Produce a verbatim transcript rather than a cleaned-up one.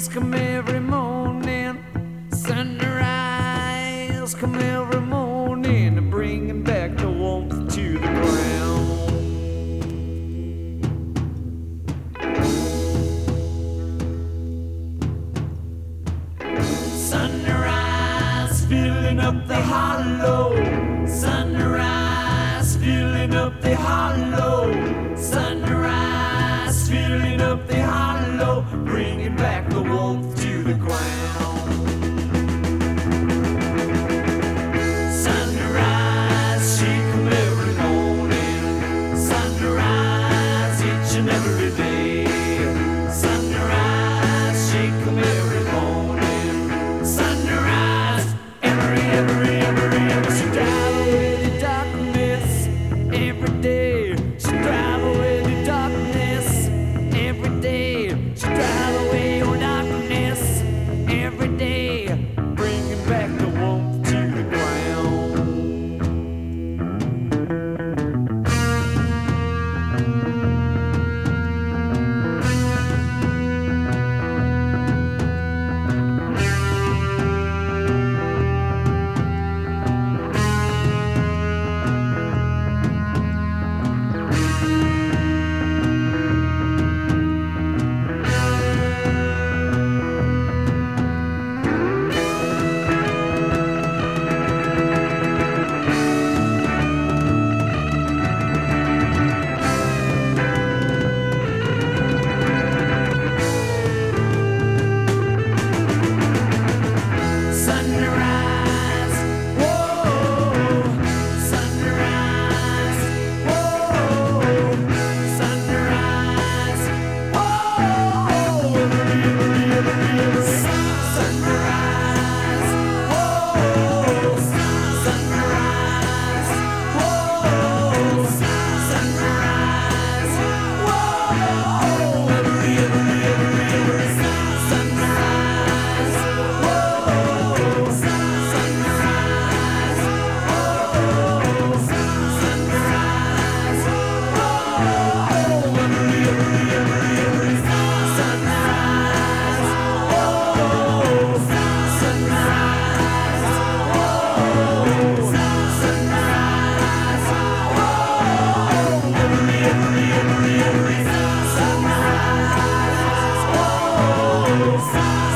come every morning. Sunrise come every morning, bringing back the warmth to the ground. Sunrise filling up the hollow. Sunrise filling up the hollow. Sunrise filling up the hollow, bringing back the warmth to the ground. Sunrise, she come every morning. Sunrise, each and every day. Sunrise, she come every morning. Sunrise, every, every, every, every. She drive away the darkness every day. She drive away the darkness every day. She drive away your darkness every day, bringing back the warmth to the ground. Sunrise, whoa, sunrise, whoa, sunrise, whoa, every, every, every, every. Sunrise, whoa, sunrise, whoa, sunrise, whoa, every, every, every, every. Sunrise, whoa, sunrise, whoa, sunrise, whoa, every, every, every, every. Sunrise, whoa, sunrise, whoa, sunrise, whoa, every, every, every, every. Sunrise, whoa, sunrise.